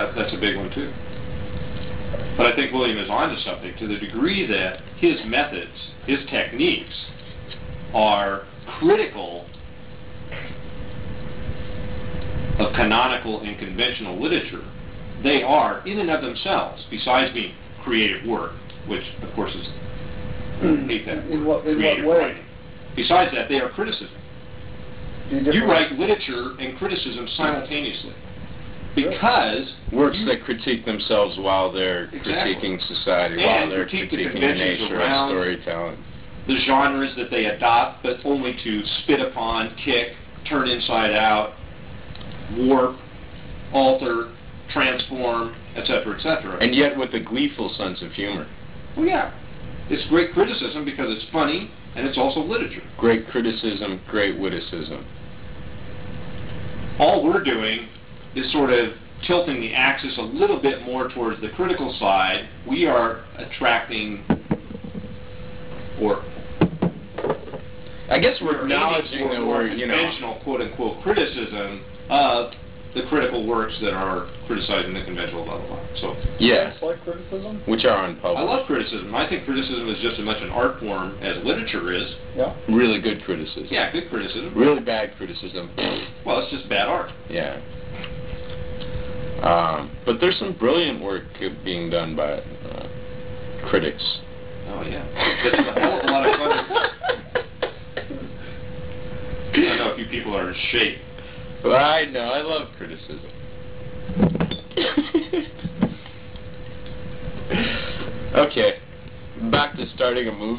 That's a big one too. But I think William is onto something to the degree that his methods, his techniques, are critical of canonical and conventional literature. They are, in and of themselves, besides being creative work, which of course is hate that word, creative writing. Besides that, they are criticism. You write literature and criticism simultaneously. Because works that critique themselves while they're critiquing society, while they're critiquing the nature of storytelling. The genres that they adopt, but only to spit upon, kick, turn inside out, warp, alter, transform, etc., etc. And yet with a gleeful sense of humor. Well, yeah. It's great criticism because it's funny, and it's also literature. Great criticism, great witticism. All we're doing is sort of tilting the axis a little bit more towards the critical side. We are attracting, or I guess we're acknowledging that we're, conventional quote-unquote criticism of the critical works that are criticizing the conventional blah, blah, blah. So, yeah. Like criticism? Which are unpublished. I love criticism. I think criticism is just as much an art form as literature is. Yeah. Really good criticism. Yeah, good criticism. Really bad criticism. Well, it's just bad art. Yeah. But there's some brilliant work being done by critics. Oh, yeah. It's a hell of a lot of fun. I know a few people are in shape. Well, I know. I love criticism. Okay. Back to starting a movie.